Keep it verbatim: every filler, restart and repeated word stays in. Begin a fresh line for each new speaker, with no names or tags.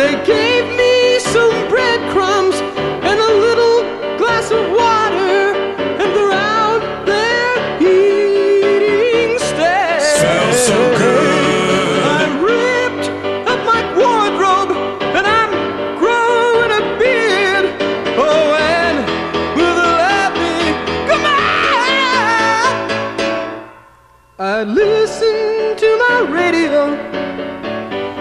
They gave me some breadcrumbs and a little glass of water, and they're out there eating steak.
Smells so good.
I ripped up my wardrobe and I'm growing a beard. Oh, and with a laughing, come on! I listen to my radio